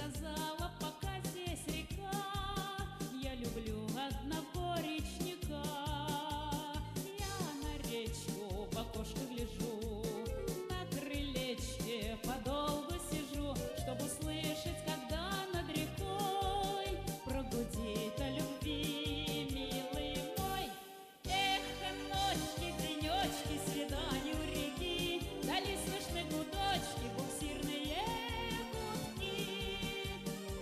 сказала, пока здесь река, я люблю одного речника. Я на речку в окошко гляжу, на крылечке подолгу сижу, чтобы услышать, когда над рекой прогудит о любви, милый мой. Эх, ночки, денечки, свидания у реки, вдали слышны гудочки, буксирные гудки.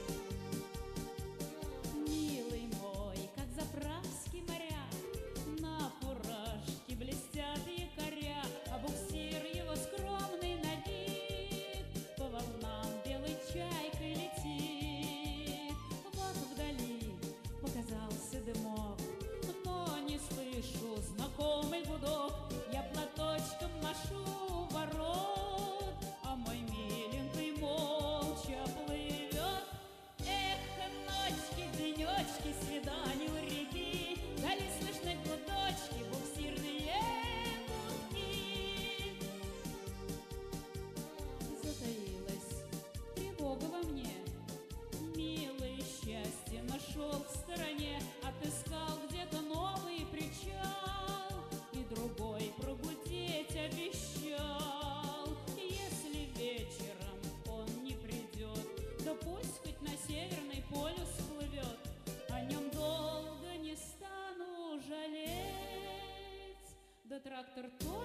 Милый мой, как заправский моряк, на фуражке блестят якоря, а буксир его скромный на вид по волнам белой чайкой летит. Вот вдали показался дымок, но не слышу знакомый гудок. Я платочком машу у ворот, а мой миленький молча плывет. Эх, ночки, денечки, свидания у реки, вдали слышны гудочки, буксирные гудки. Затаилась тревога во мне, милое счастье нашел в стороне, отыскал где-то новый причал и другой прогудеть обещал. Если вечером он не придет, да пусть хоть на Северный полюс плывет, о нем долго не стану жалеть. Да трактор тоже